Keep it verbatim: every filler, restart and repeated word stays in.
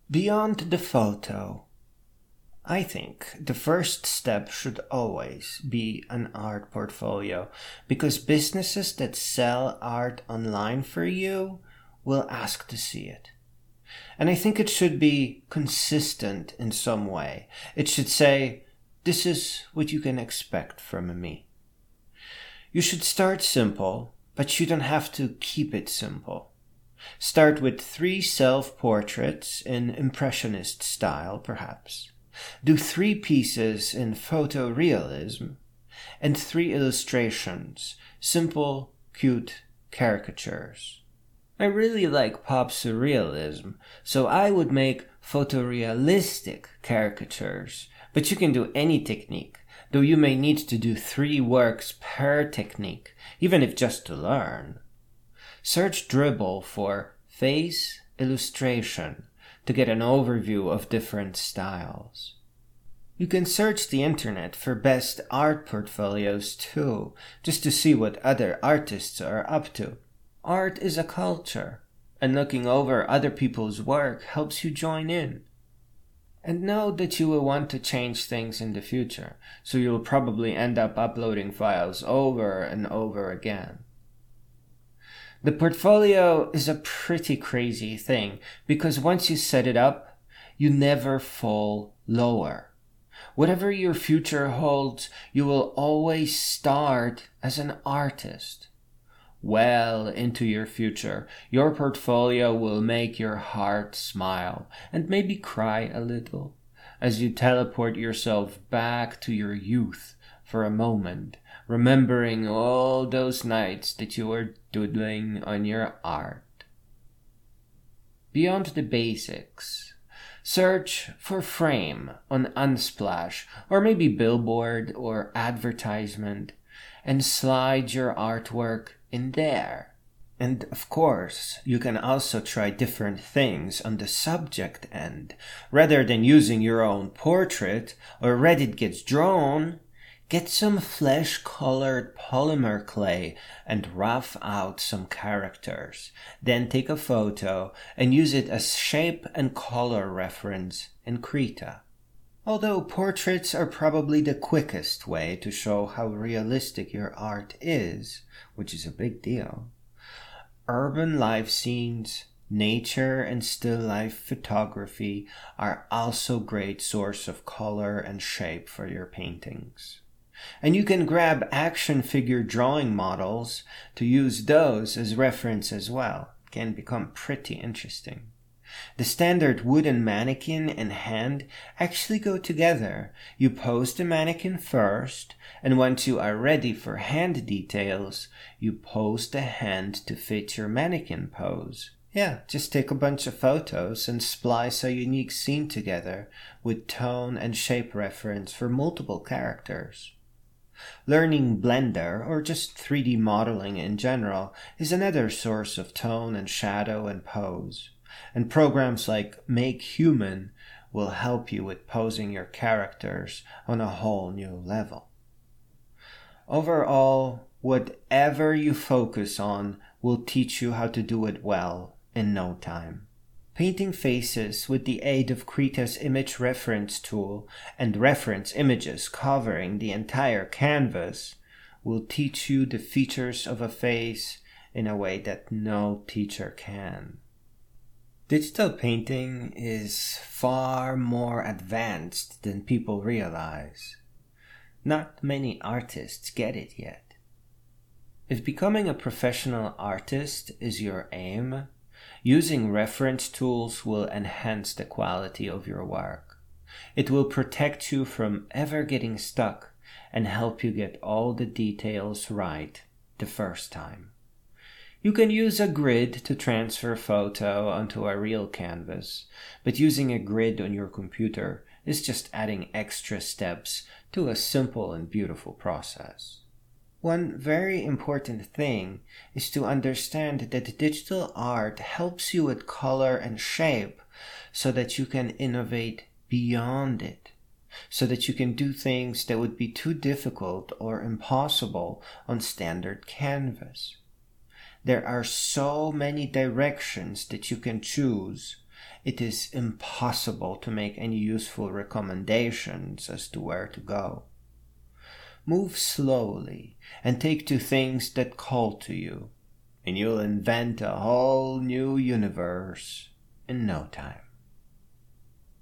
Beyond the photo, I think the first step should always be an art portfolio, because businesses that sell art online for you will ask to see it. And I think it should be consistent in some way. It should say, this is what you can expect from me. You should start simple, but you don't have to keep it simple. Start with three self-portraits in Impressionist style, perhaps. Do three pieces in photorealism, and three illustrations, simple, cute caricatures. I really like pop surrealism, so I would make photorealistic caricatures, but you can do any technique, though you may need to do three works per technique, even if just to learn. Search Dribbble for face illustration to get an overview of different styles. You can search the internet for best art portfolios too, just to see what other artists are up to. Art is a culture, and looking over other people's work helps you join in. And know that you will want to change things in the future, so you'll probably end up uploading files over and over again. The portfolio is a pretty crazy thing, because once you set it up, you never fall lower. Whatever your future holds, you will always start as an artist. Well into your future, your portfolio will make your heart smile and maybe cry a little as you teleport yourself back to your youth for a moment, remembering all those nights that you were doodling on your art. Beyond the basics, search for frame on Unsplash or maybe billboard or advertisement and slide your artwork in there. And of course, you can also try different things on the subject end. Rather than using your own portrait or Reddit Gets Drawn, get some flesh-colored polymer clay and rough out some characters. Then take a photo and use it as shape and color reference in Krita. Although portraits are probably the quickest way to show how realistic your art is, which is a big deal, urban life scenes, nature and still life photography are also great source of color and shape for your paintings. And you can grab action figure drawing models to use those as reference as well. It can become pretty interesting. The standard wooden mannequin and hand actually go together. You pose the mannequin first, and once you are ready for hand details, you pose the hand to fit your mannequin pose. Yeah, just take a bunch of photos and splice a unique scene together with tone and shape reference for multiple characters. Learning Blender, or just three D modeling in general, is another source of tone and shadow and pose. And programs like Make Human will help you with posing your characters on a whole new level. Overall, whatever you focus on will teach you how to do it well in no time. Painting faces with the aid of Krita's image reference tool and reference images covering the entire canvas will teach you the features of a face in a way that no teacher can. Digital painting is far more advanced than people realize. Not many artists get it yet. If becoming a professional artist is your aim, using reference tools will enhance the quality of your work. It will protect you from ever getting stuck and help you get all the details right the first time. You can use a grid to transfer photo onto a real canvas, but using a grid on your computer is just adding extra steps to a simple and beautiful process. One very important thing is to understand that digital art helps you with color and shape so that you can innovate beyond it, so that you can do things that would be too difficult or impossible on standard canvas. There are so many directions that you can choose. it is impossible to make any useful recommendations as to where to go. Move slowly and take to things that call to you, and you'll invent a whole new universe in no time.